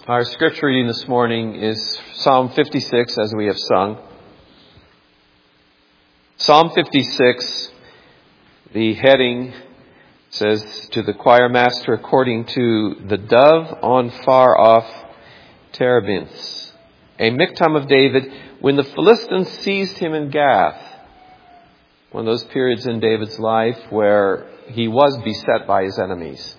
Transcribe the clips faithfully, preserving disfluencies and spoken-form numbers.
Our scripture reading this morning is Psalm fifty-six, as we have sung. Psalm fifty-six, the heading says to the choir master, according to the dove on far off terebinths, a miktam of David, when the Philistines seized him in Gath. One of those periods in David's life where he was beset by his enemies.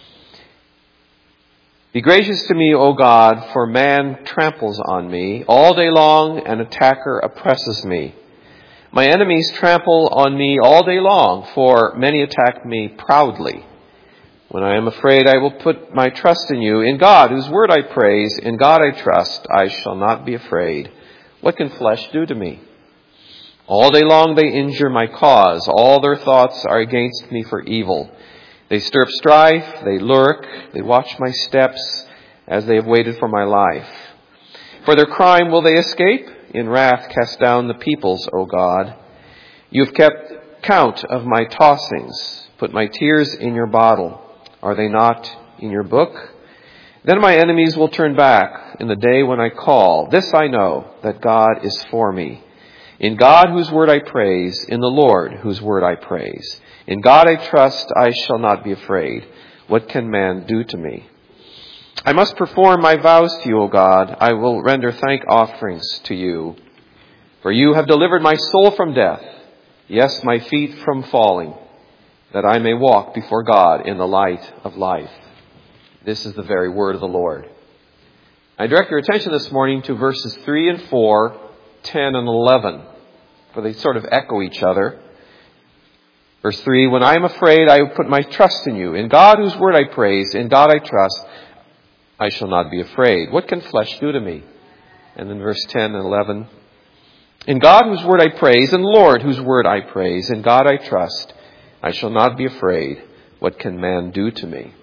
Be gracious to me, O God, for man tramples on me. All day long an attacker oppresses me. My enemies trample on me all day long, for many attack me proudly. When I am afraid, I will put my trust in you. In God, whose word I praise, in God I trust, I shall not be afraid. What can flesh do to me? All day long they injure my cause. All their thoughts are against me for evil. They stir up strife, they lurk, they watch my steps as they have waited for my life. For their crime will they escape? In wrath cast down the peoples, O God. You have kept count of my tossings. Put my tears in your bottle. Are they not in your book? Then my enemies will turn back in the day when I call. This I know, that God is for me. In God whose word I praise, in the Lord whose word I praise. In God I trust, I shall not be afraid. What can man do to me? I must perform my vows to you, O God. I will render thank offerings to you. For you have delivered my soul from death, yes, my feet from falling, that I may walk before God in the light of life. This is the very word of the Lord. I direct your attention this morning to verses three and four, ten and eleven, for they sort of echo each other. Verse three, when I am afraid, I will put my trust in you. In God whose word I praise, in God I trust, I shall not be afraid. What can flesh do to me? And then verse ten and eleven, in God whose word I praise, in the Lord whose word I praise, in God I trust, I shall not be afraid. What can man do to me?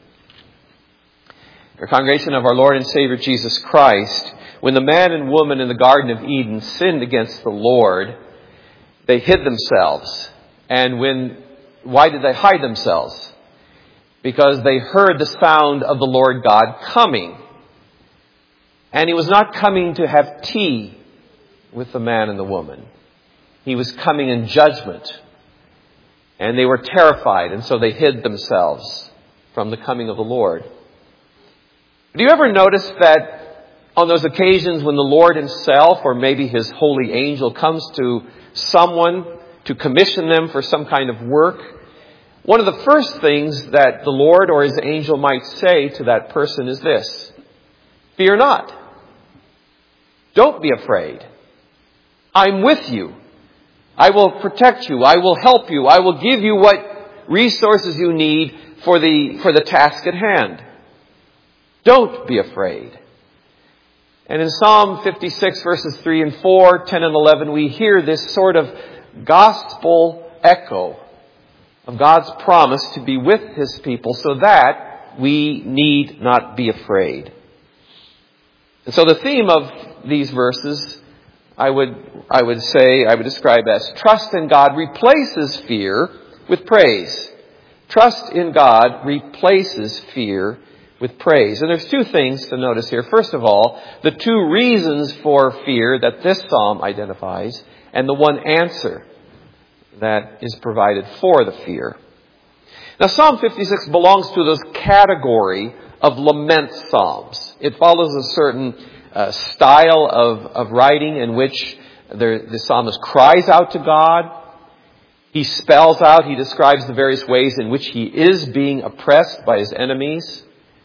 Our congregation of our Lord and Savior Jesus Christ, when the man and woman in the Garden of Eden sinned against the Lord, they hid themselves. And when Why did they hide themselves? Because they heard the sound of the Lord God coming. And he was not coming to have tea with the man and the woman. He was coming in judgment. And they were terrified, and so they hid themselves from the coming of the Lord. Do you ever notice that on those occasions when the Lord himself, or maybe his holy angel, comes to someone to commission them for some kind of work, one of the first things that the Lord or his angel might say to that person is this: fear not. Don't be afraid. I'm with you. I will protect you. I will help you. I will give you what resources you need for the, for the task at hand. Don't be afraid. And in Psalm fifty-six, verses three and four, ten and eleven, we hear this sort of gospel echo of God's promise to be with his people so that we need not be afraid. And so the theme of these verses, I would, I would say, I would describe as trust in God replaces fear with praise. Trust in God replaces fear with praise. And there's two things to notice here. First of all, the two reasons for fear that this psalm identifies, and the one answer that is provided for the fear. Now, Psalm fifty-six belongs to this category of lament psalms. It follows a certain uh, style of, of writing in which the, the psalmist cries out to God. He spells out, he describes the various ways in which he is being oppressed by his enemies.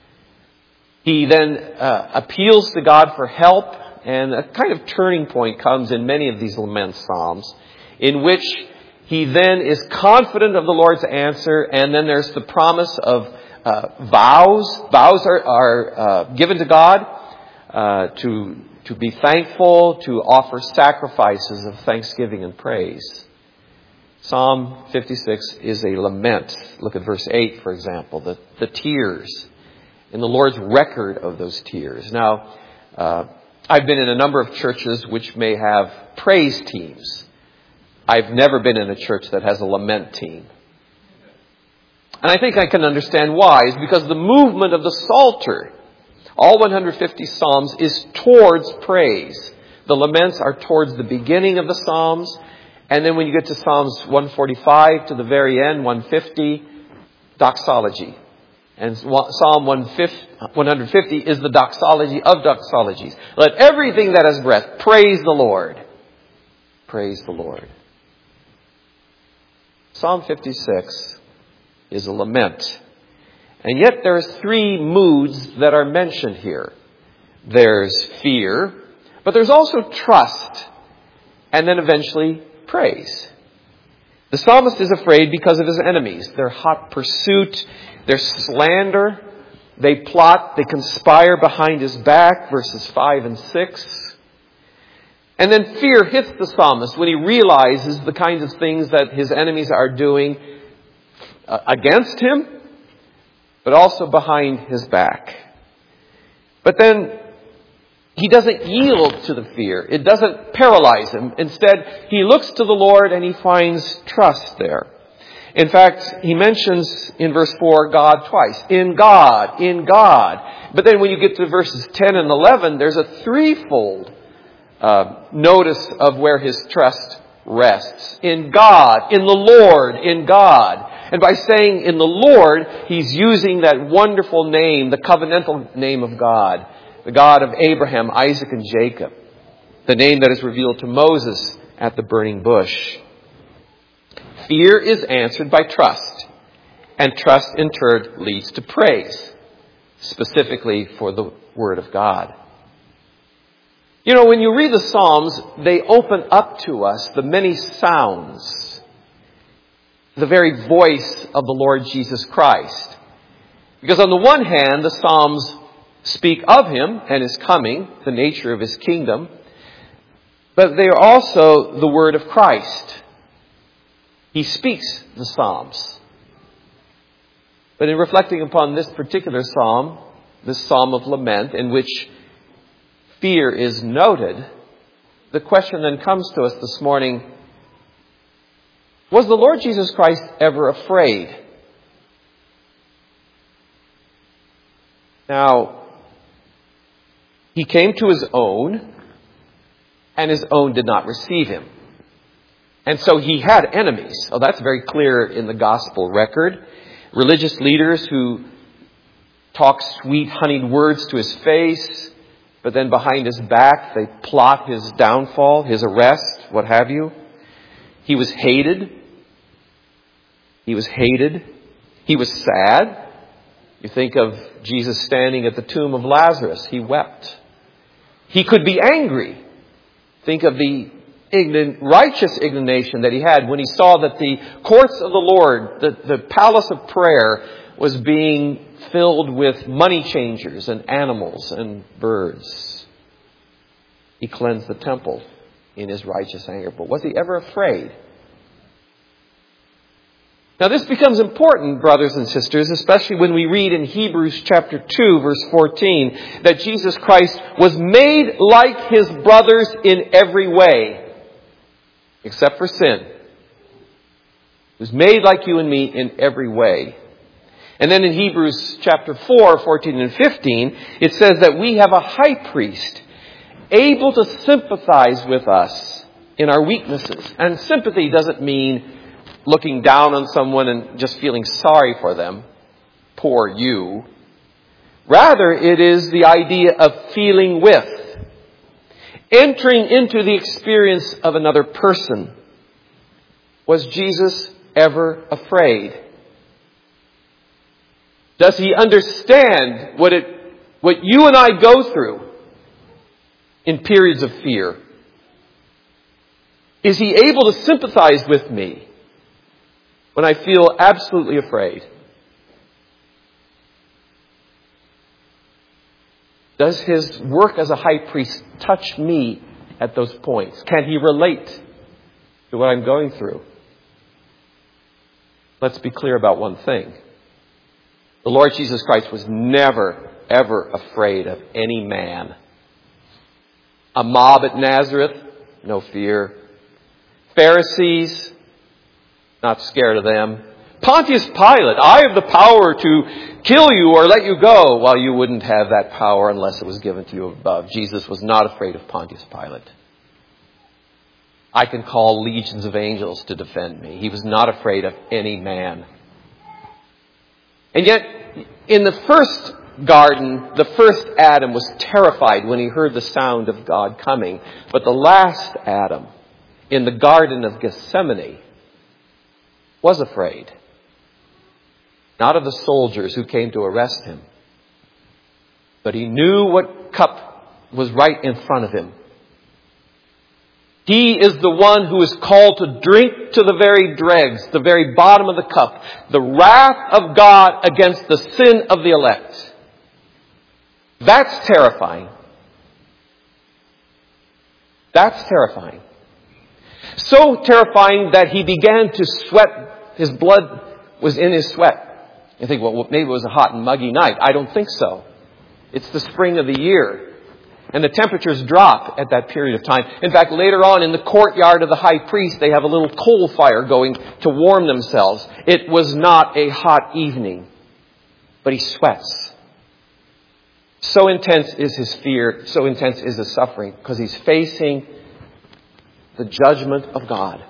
He then uh, appeals to God for help, and a kind of turning point comes in many of these lament psalms, in which he then is confident of the Lord's answer, and then there's the promise of uh, vows. Vows are, are uh, given to God uh, to, to be thankful, to offer sacrifices of thanksgiving and praise. Psalm fifty-six is a lament. Look at verse eight, for example, the, the tears, and the Lord's record of those tears. Now, uh, I've been in a number of churches which may have praise teams. I've never been in a church that has a lament team. And I think I can understand why. It's because the movement of the Psalter All one hundred fifty Psalms is towards praise. The laments are towards the beginning of the Psalms. And then when you get to Psalms one forty-five to the very end, one fifty, doxology. And Psalm one hundred fifty is the doxology of doxologies. Let everything that has breath praise the Lord. Praise the Lord. Psalm fifty-six is a lament. And yet there's three moods that are mentioned here. There's fear, but there's also trust, and then eventually praise. The psalmist is afraid because of his enemies. Their hot pursuit, their slander. They plot, they conspire behind his back, verses five and six. And then fear hits the psalmist when he realizes the kinds of things that his enemies are doing against him, but also behind his back. But then he doesn't yield to the fear. It doesn't paralyze him. Instead, he looks to the Lord and he finds trust there. In fact, he mentions in verse four, God twice. In God, in God. But then when you get to verses ten and eleven, there's a threefold uh, notice of where his trust rests. In God, in the Lord, in God. And by saying in the Lord, he's using that wonderful name, the covenantal name of God, the God of Abraham, Isaac, and Jacob, the name that is revealed to Moses at the burning bush. Fear is answered by trust, and trust in turn leads to praise, specifically for the Word of God. You know, when you read the Psalms, they open up to us the many sounds, the very voice of the Lord Jesus Christ. Because on the one hand, the Psalms speak of Him and His coming, the nature of His kingdom, but they are also the Word of Christ. He speaks the Psalms. But in reflecting upon this particular Psalm, this Psalm of Lament, in which fear is noted, the question then comes to us this morning, was the Lord Jesus Christ ever afraid? Now, He came to His own, and His own did not receive Him. And so He had enemies. Oh, that's very clear in the gospel record. Religious leaders who talk sweet, honeyed words to His face, but then behind His back, they plot His downfall, His arrest, what have you. He was hated. He was hated. He was sad. You think of Jesus standing at the tomb of Lazarus. He wept. He could be angry. Think of the righteous indignation that He had when He saw that the courts of the Lord, the, the palace of prayer, was being filled with money changers and animals and birds. He cleansed the temple in His righteous anger. But was He ever afraid? Now this becomes important, brothers and sisters, especially when we read in Hebrews chapter two, verse fourteen, that Jesus Christ was made like His brothers in every way, except for sin. He was made like you and me in every way. And then in Hebrews chapter four, fourteen and fifteen, it says that we have a high priest able to sympathize with us in our weaknesses. And sympathy doesn't mean looking down on someone and just feeling sorry for them. Poor you. Rather, it is the idea of feeling with, entering into the experience of another person. Was Jesus ever afraid? Does He understand what it, what you and I go through in periods of fear? Is He able to sympathize with me when I feel absolutely afraid? Does His work as a high priest touch me at those points? Can He relate to what I'm going through? Let's be clear about one thing. The Lord Jesus Christ was never, ever afraid of any man. A mob at Nazareth, no fear. Pharisees, not scared of them. Pontius Pilate, I have the power to kill you or let you go. Well, you wouldn't have that power unless it was given to you above. Jesus was not afraid of Pontius Pilate. I can call legions of angels to defend me. He was not afraid of any man. And yet, in the first garden, the first Adam was terrified when he heard the sound of God coming. But the last Adam, in the Garden of Gethsemane, was afraid. Not of the soldiers who came to arrest him, but he knew what cup was right in front of him. He is the one who is called to drink to the very dregs, the very bottom of the cup, the wrath of God against the sin of the elect. That's terrifying. That's terrifying. So terrifying that he began to sweat. His blood was in his sweat. You think, well, maybe it was a hot and muggy night. I don't think so. It's the spring of the year. And the temperatures drop at that period of time. In fact, later on in the courtyard of the high priest, they have a little coal fire going to warm themselves. It was not a hot evening, but he sweats. So intense is his fear, so intense is his suffering, because he's facing the judgment of God.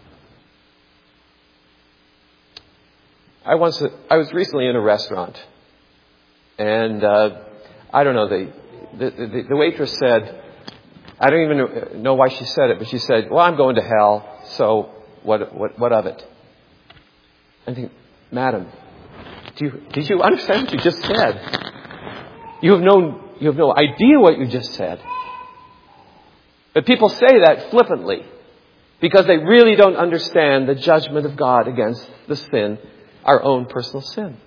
I once, I was recently in a restaurant, and uh, I don't know, the, the the the waitress said, I don't even know why she said it, but she said, "Well, I'm going to hell, so what what what of it?" I think, Madam, do you, did you understand what you just said? You have no you have no idea what you just said. But people say that flippantly because they really don't understand the judgment of God against the sin, our own personal sin.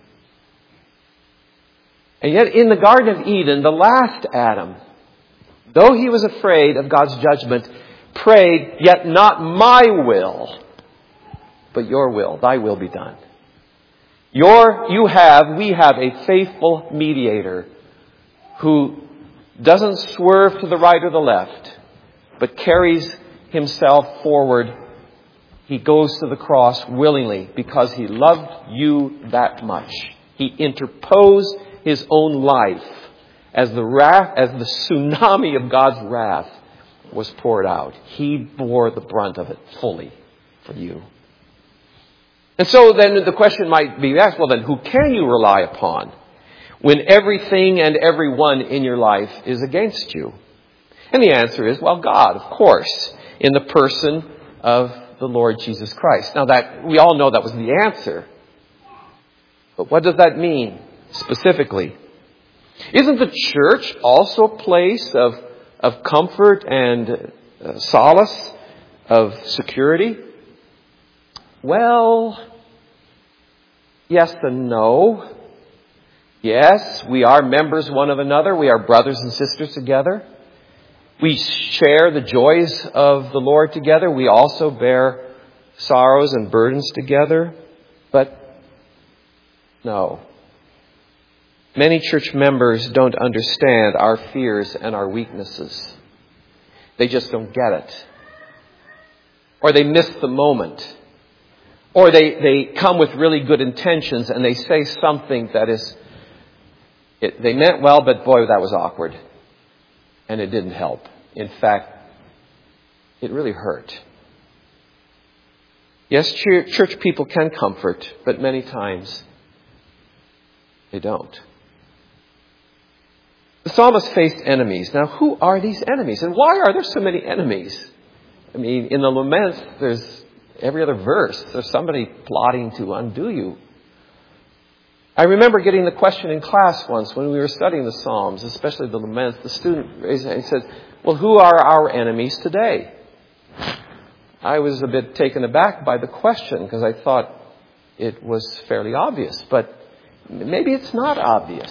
And yet in the Garden of Eden, the last Adam, though he was afraid of God's judgment, prayed, "Yet not my will, but your will, thy will be done." Your, you have, we have a faithful mediator who doesn't swerve to the right or the left, but carries himself forward. He goes to the cross willingly because he loved you that much. He interposed his own life as the wrath, as the tsunami of God's wrath was poured out. He bore the brunt of it fully for you. And so then the question might be asked, well then, who can you rely upon when everything and everyone in your life is against you? And the answer is, well, God, of course, in the person of the Lord Jesus Christ. Now that, we all know that was the answer. But what does that mean specifically? Isn't the church also a place of, of comfort and uh, solace, of security? Well, yes and no. Yes, we are members one of another. We are brothers and sisters together. We share the joys of the Lord together. We also bear sorrows and burdens together. But no. Many church members don't understand our fears and our weaknesses. They just don't get it. Or they miss the moment. Or they, they come with really good intentions and they say something that is, it, they meant well, but boy, that was awkward. And it didn't help. In fact, it really hurt. Yes, church people can comfort, but many times they don't. The psalmist faced enemies. Now, who are these enemies? And why are there so many enemies? I mean, in the laments, there's every other verse, there's somebody plotting to undo you. I remember getting the question in class once when we were studying the Psalms, especially the laments. The student raised his hand and said, well, who are our enemies today? I was a bit taken aback by the question because I thought it was fairly obvious, but maybe it's not obvious.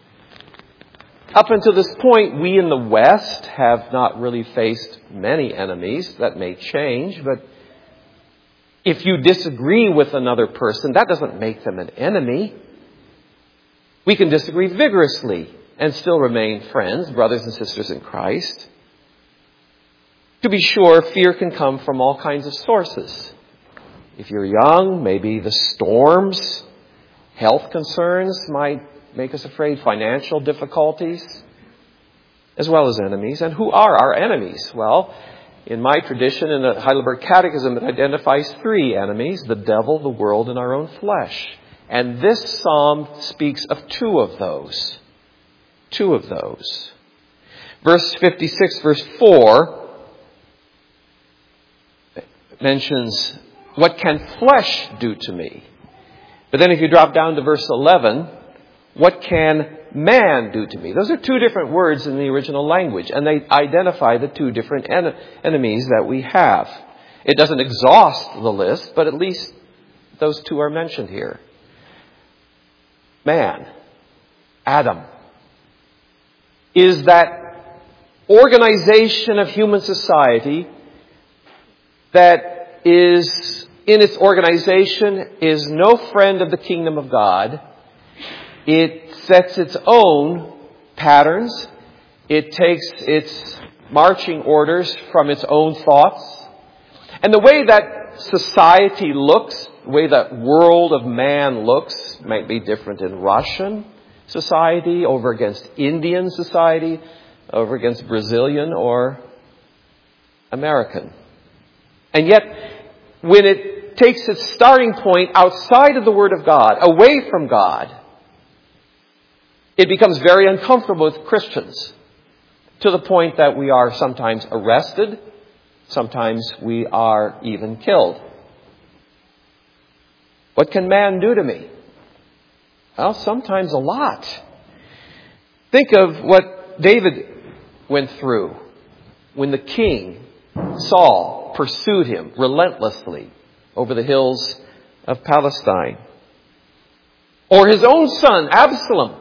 Up until this point, we in the West have not really faced many enemies. That may change, but if you disagree with another person, that doesn't make them an enemy. We can disagree vigorously and still remain friends, brothers and sisters in Christ. To be sure, fear can come from all kinds of sources. If you're young, maybe the storms, health concerns might make us afraid, financial difficulties, as well as enemies. And who are our enemies? Well, in my tradition, in the Heidelberg Catechism, it identifies three enemies: the devil, the world, and our own flesh. And this psalm speaks of two of those. Two of those. Verse fifty-six, verse four, mentions, what can flesh do to me? But then if you drop down to verse eleven, what can man do to me? Those are two different words in the original language, and they identify the two different en- enemies that we have. It doesn't exhaust the list, but at least those two are mentioned here. Man, Adam, is that organization of human society that is, in its organization, is no friend of the kingdom of God. It sets its own patterns. It takes its marching orders from its own thoughts. And the way that society looks, the way that world of man looks, might be different in Russian society over against Indian society, over against Brazilian or American. And yet, when it takes its starting point outside of the Word of God, away from God, it becomes very uncomfortable with Christians, to the point that we are sometimes arrested, sometimes we are even killed. What can man do to me? Well, sometimes a lot. Think of what David went through when the king, Saul, pursued him relentlessly over the hills of Palestine. Or his own son, Absalom,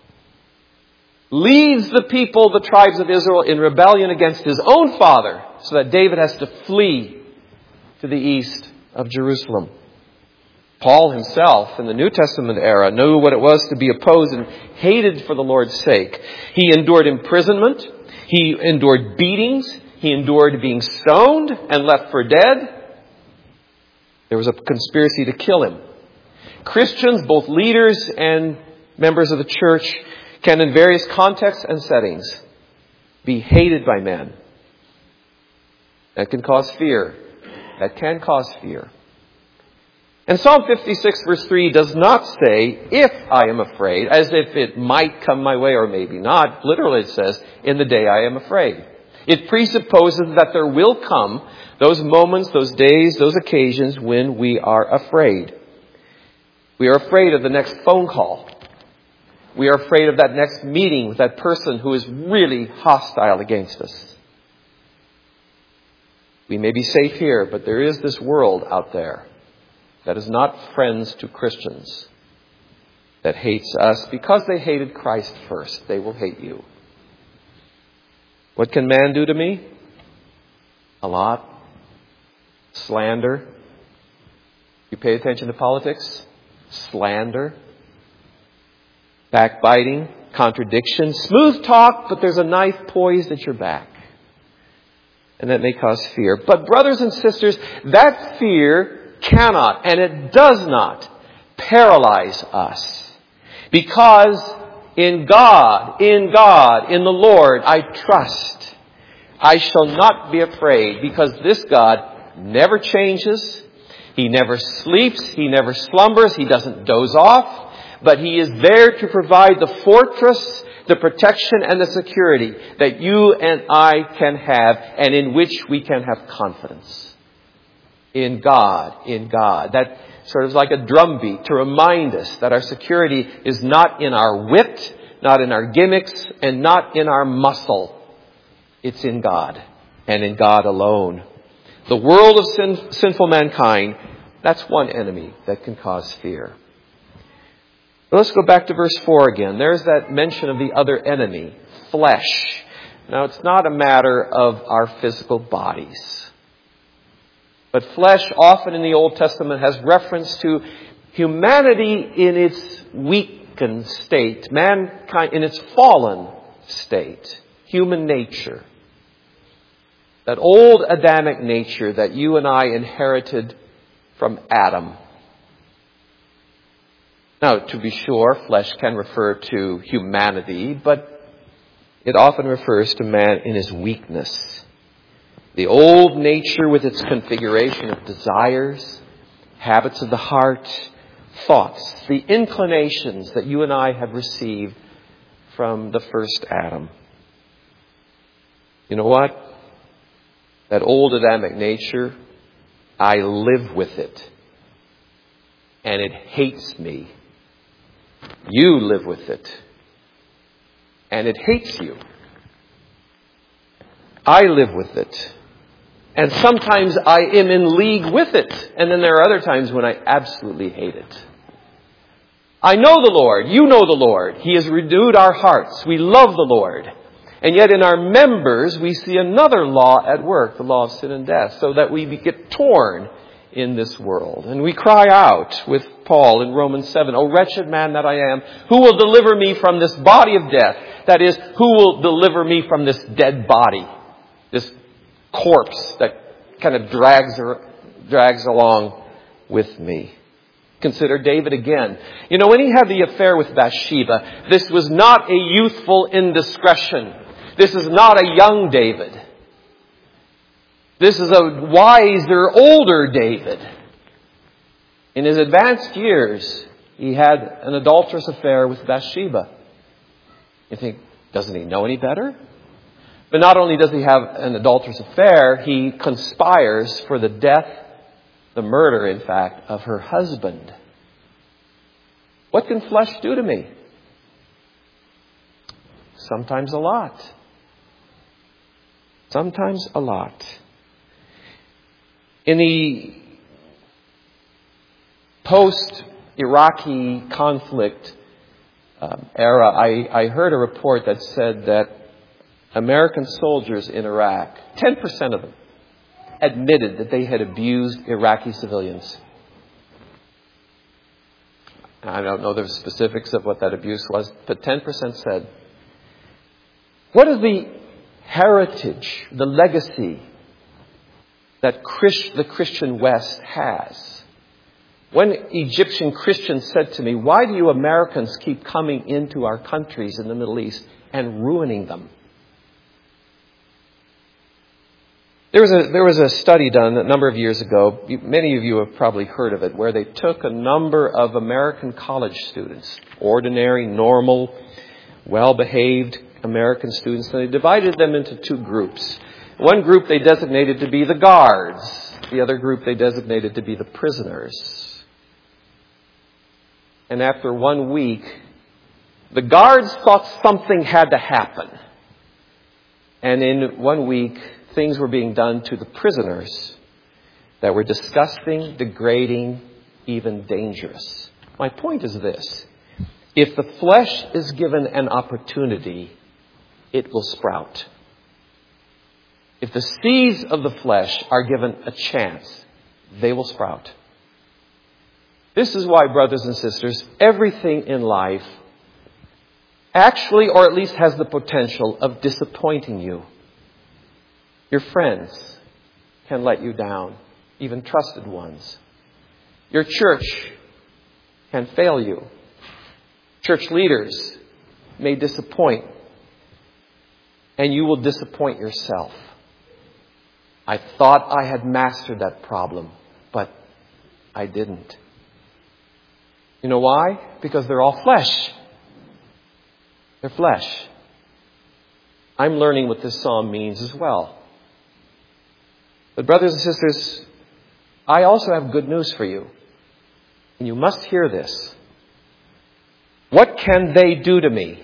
leads the people, the tribes of Israel, in rebellion against his own father, so that David has to flee to the east of Jerusalem. Paul himself, in the New Testament era, knew what it was to be opposed and hated for the Lord's sake. He endured imprisonment. He endured beatings. He endured being stoned and left for dead. There was a conspiracy to kill him. Christians, both leaders and members of the church, can in various contexts and settings be hated by men. That can cause fear. That can cause fear. And Psalm fifty-six verse three does not say, if I am afraid, as if it might come my way or maybe not. Literally it says, in the day I am afraid. It presupposes that there will come those moments, those days, those occasions when we are afraid. We are afraid of the next phone call. We are afraid of that next meeting with that person who is really hostile against us. We may be safe here, but there is this world out there that is not friends to Christians, that hates us because they hated Christ first. They will hate you. What can man do to me? A lot. Slander. You pay attention to politics? Slander. Backbiting. Contradiction. Smooth talk, but there's a knife poised at your back. And that may cause fear. But brothers and sisters, that fear cannot, and it does not, paralyze us. Because in God, in God, in the Lord, I trust. I shall not be afraid, because this God never changes. He never sleeps. He never slumbers. He doesn't doze off. But He is there to provide the fortress, the protection, and the security that you and I can have, and in which we can have confidence. In God, in God. That sort of like a drumbeat to remind us that our security is not in our wit, not in our gimmicks, and not in our muscle. It's in God, and in God alone. The world of sin, sinful mankind, that's one enemy that can cause fear. But let's go back to verse four again. There's that mention of the other enemy, flesh. Now, it's not a matter of our physical bodies. But flesh often in the Old Testament has reference to humanity in its weakened state, mankind in its fallen state, human nature. That old Adamic nature that you and I inherited from Adam. Now, to be sure, flesh can refer to humanity, but it often refers to man in his weakness. The old nature with its configuration of desires, habits of the heart, thoughts, the inclinations that you and I have received from the first Adam. You know what? That old Adamic nature, I live with it. And it hates me. You live with it. And it hates you. I live with it. And sometimes I am in league with it. And then there are other times when I absolutely hate it. I know the Lord. You know the Lord. He has renewed our hearts. We love the Lord. And yet in our members, we see another law at work, the law of sin and death, so that we get torn in this world. And we cry out with Paul in Romans seven, "O wretched man that I am, who will deliver me from this body of death?" That is, who will deliver me from this dead body, this corpse that kind of drags drags along with me. Consider David again. You know, when he had the affair with Bathsheba, this was not a youthful indiscretion. This is not a young David. This is a wiser, older David. In his advanced years, he had an adulterous affair with Bathsheba. You think, doesn't he know any better? But not only does he have an adulterous affair, he conspires for the death, the murder, in fact, of her husband. What can flesh do to me? Sometimes a lot. Sometimes a lot. In the post-Iraqi conflict um, era, I, I heard a report that said that American soldiers in Iraq, ten percent of them, admitted that they had abused Iraqi civilians. I don't know the specifics of what that abuse was, but ten percent said. What is the heritage, the legacy that Christ, the Christian West has? When Egyptian Christians said to me, "Why do you Americans keep coming into our countries in the Middle East and ruining them?" There was a there was a study done a number of years ago. Many of you have probably heard of it, where they took a number of American college students, ordinary, normal, well-behaved American students, and they divided them into two groups. One group they designated to be the guards. The other group they designated to be the prisoners. And after one week, the guards thought something had to happen. And in one week, things were being done to the prisoners that were disgusting, degrading, even dangerous. My point is this. If the flesh is given an opportunity, it will sprout. If the seeds of the flesh are given a chance, they will sprout. This is why, brothers and sisters, everything in life actually, or at least has the potential of disappointing you. Your friends can let you down, even trusted ones. Your church can fail you. Church leaders may disappoint, and you will disappoint yourself. I thought I had mastered that problem, but I didn't. You know why? Because they're all flesh. They're flesh. I'm learning what this psalm means as well. But brothers and sisters, I also have good news for you. And you must hear this. What can they do to me?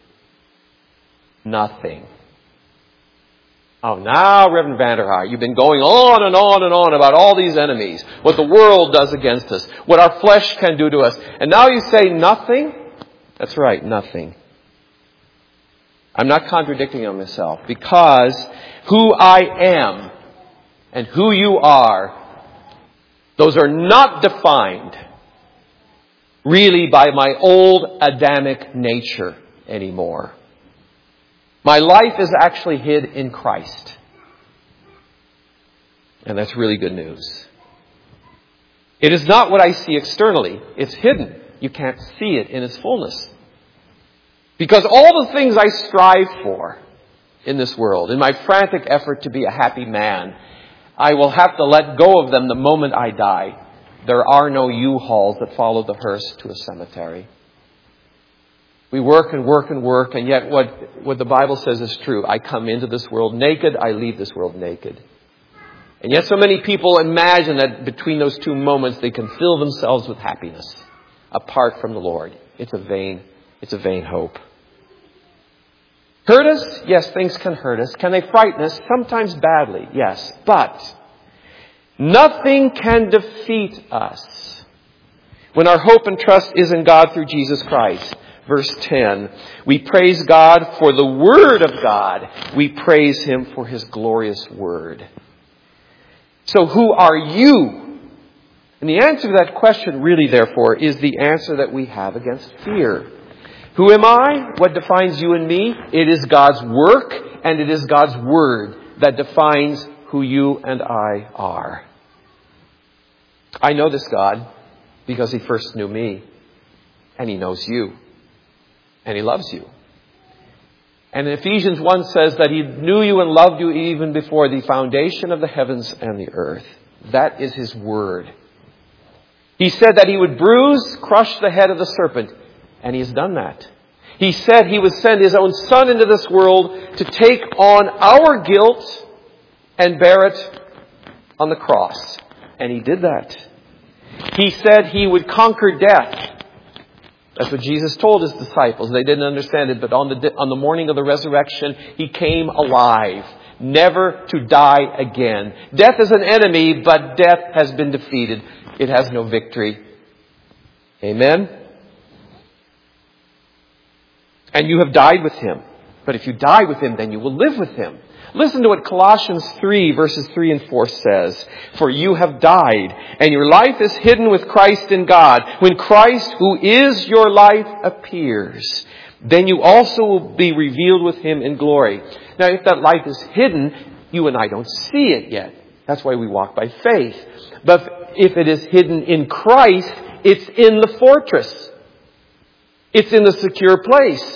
Nothing. Oh, now, Reverend Vanderhaar, you've been going on and on and on about all these enemies, what the world does against us, what our flesh can do to us. And now you say nothing? That's right, nothing. I'm not contradicting on myself, because who I am and who you are, those are not defined really by my old Adamic nature anymore. My life is actually hid in Christ. And that's really good news. It is not what I see externally. It's hidden. You can't see it in its fullness. Because all the things I strive for in this world, in my frantic effort to be a happy man, I will have to let go of them the moment I die. There are no U-Hauls that follow the hearse to a cemetery. We work and work and work, and yet what, what the Bible says is true. I come into this world naked, I leave this world naked. And yet so many people imagine that between those two moments they can fill themselves with happiness apart from the Lord. It's a vain, it's a vain hope. Hurt us? Yes, things can hurt us. Can they frighten us? Sometimes badly, yes. But nothing can defeat us when our hope and trust is in God through Jesus Christ. Verse ten, we praise God for the Word of God. We praise Him for His glorious Word. So who are you? And the answer to that question really, therefore, is the answer that we have against fear. Who am I? What defines you and me? It is God's work and it is God's Word that defines who you and I are. I know this God because He first knew me, and He knows you, and He loves you. And Ephesians one says that He knew you and loved you even before the foundation of the heavens and the earth. That is His Word. He said that He would bruise, crush the head of the serpent, and He has done that. He said He would send His own Son into this world to take on our guilt and bear it on the cross. And He did that. He said He would conquer death. That's what Jesus told His disciples. They didn't understand it, but on the on the morning of the resurrection, He came alive, never to die again. Death is an enemy, but death has been defeated. It has no victory. Amen? And you have died with Him. But if you die with Him, then you will live with Him. Listen to what Colossians three, verses three and four says. For you have died, and your life is hidden with Christ in God. When Christ, who is your life, appears, then you also will be revealed with Him in glory. Now, if that life is hidden, you and I don't see it yet. That's why we walk by faith. But if it is hidden in Christ, it's in the fortress. It's in the secure place.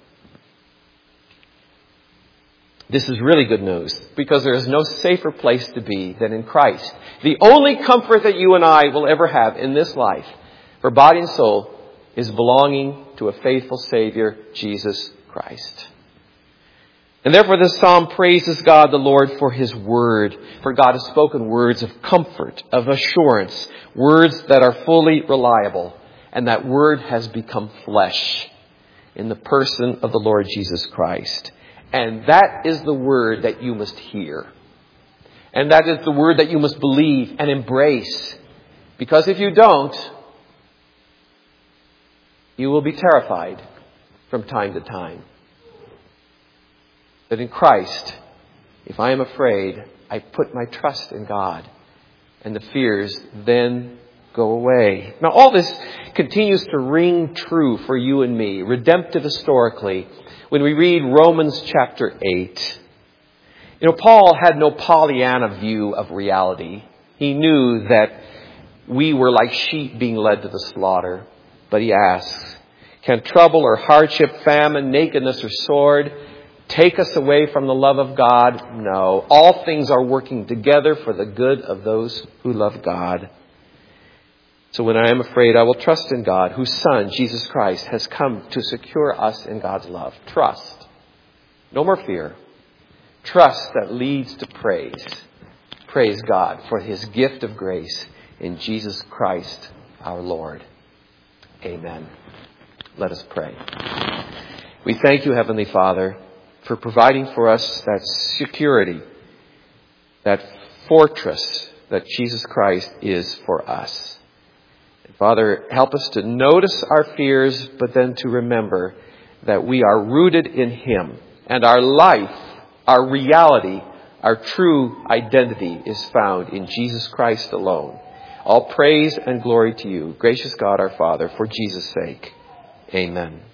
This is really good news, because there is no safer place to be than in Christ. The only comfort that you and I will ever have in this life, for body and soul, is belonging to a faithful Savior, Jesus Christ. And therefore this psalm praises God the Lord for His Word. For God has spoken words of comfort, of assurance, words that are fully reliable. And that Word has become flesh in the person of the Lord Jesus Christ. And that is the Word that you must hear. And that is the Word that you must believe and embrace. Because if you don't, you will be terrified from time to time. But in Christ, if I am afraid, I put my trust in God. And the fears then go away. Now all this continues to ring true for you and me, redemptive historically, when we read Romans chapter eight. You know, Paul had no Pollyanna view of reality. He knew that we were like sheep being led to the slaughter. But he asks, can trouble or hardship, famine, nakedness or sword take us away from the love of God? No. All things are working together for the good of those who love God. So when I am afraid, I will trust in God, whose Son, Jesus Christ, has come to secure us in God's love. Trust. No more fear. Trust that leads to praise. Praise God for His gift of grace in Jesus Christ our Lord. Amen. Let us pray. We thank you, Heavenly Father, for providing for us that security, that fortress that Jesus Christ is for us. Father, help us to notice our fears, but then to remember that we are rooted in Him. And our life, our reality, our true identity is found in Jesus Christ alone. All praise and glory to you, gracious God our Father, for Jesus' sake. Amen.